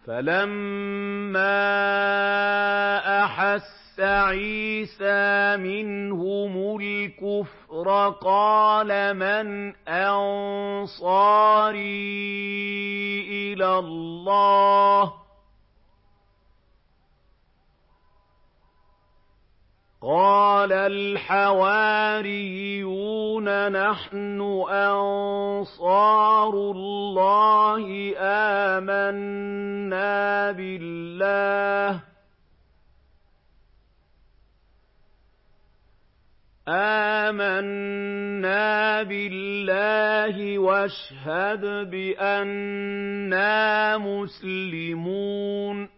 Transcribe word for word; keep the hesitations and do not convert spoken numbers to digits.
فَلَمَّا أَحَسَّ عِيسَىٰ مِنْهُمُ الْكُفْرَ قَالَ مَنْ أَنصَارِي إِلَى اللَّهِ ۖ قَالَ الْحَوَارِيُّونَ نَحْنُ أَنصَارُ اللَّهِ آمَنَّا بِاللَّهِ آمَنَّا بِاللَّهِ وَاشْهَدْ بِأَنَّا مُسْلِمُونَ